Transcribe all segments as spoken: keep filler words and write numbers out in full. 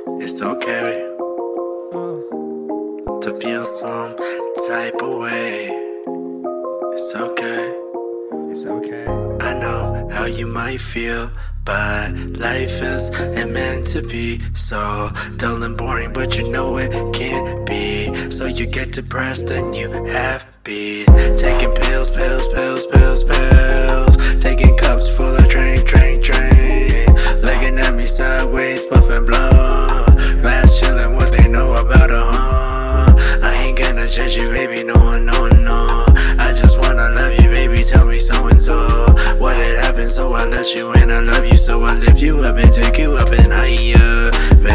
It's okay to feel some type of way. It's okay. It's okay. I know how you might feel, but life isn't meant to be so dull and boring, but you know it can't be. So you get depressed and you have been taking pills, pills, pills, pills, pills, taking cups full of drink, drink, drink, looking at me sideways, puffing blunt, glass chilling, what they know about a huh? I ain't gonna judge you, baby, no, no, no. I just wanna love you, baby, tell me so and so. What had happened, so I let you in, I love you, so I lift you up and take you up and higher,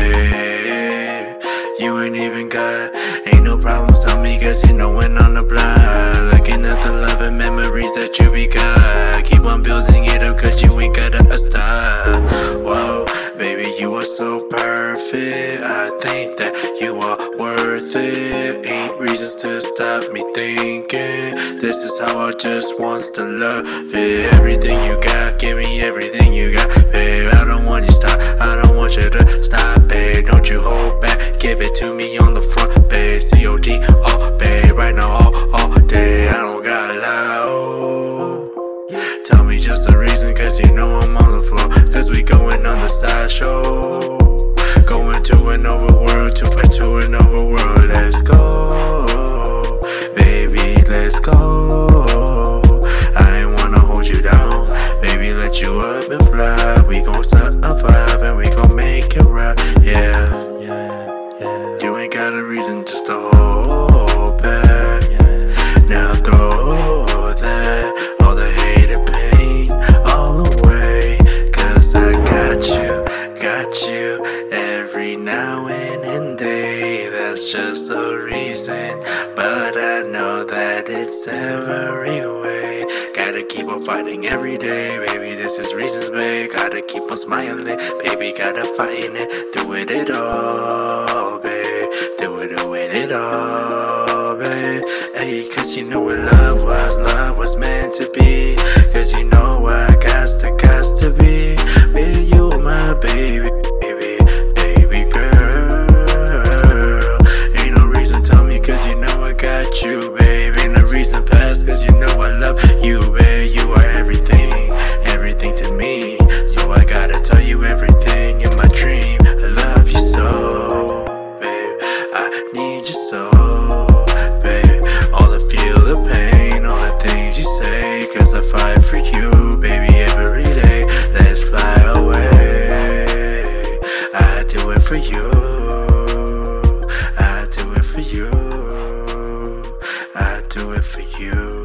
babe. You ain't even got, ain't no problems, tell me, cause you know when on the block, looking at the love and memories that you begot. Keep on building it up, cause you ain't gotta stop. Whoa, baby, you are so perfect. I think that you are worth it. Ain't reasons to stop me thinking this is how I just wants to love it. Everything you got, give me everything you got, babe. I don't want you to stop, I don't want you to stop, babe. Don't you hold back, give it to me on the front, babe. C O D, oh, babe, right now, all, all day. I don't gotta lie, oh. Tell me just a reason, cause you know I'm on the floor. Cause we going on the sideshow, going to an overworld, to a to an overworld. Let's go, baby, let's go. I ain't wanna hold you down, baby, let you up and fly. We gon' survive and we gon' make it right, yeah, yeah, yeah. You ain't got a reason just to hold back, yeah. Now throw that, all the hate and pain, all away. Cause I got you, got you every now and then day. That's just a reason, but I know that it's every way. Gotta keep on fighting every day, baby, this is reasons, babe. Gotta keep on smiling, baby, gotta fighting it, do it it all, babe. Do it with it all, babe. Hey, cause you know what love was, love was meant to be. Cause you know I got to, got to be with you, my baby, baby, baby girl. Ain't no reason, tell me, cause you know I got you, babe. Ain't no reason past, cause you know I love you, babe. You are everything, everything to me. So I gotta tell you everything in my dream. I love you so, babe. I need you so, babe. All the feel the pain, all the things you say. Cause I fight for you, baby, every day. Let's fly away. I do it for you. I do it for you. I do it for you.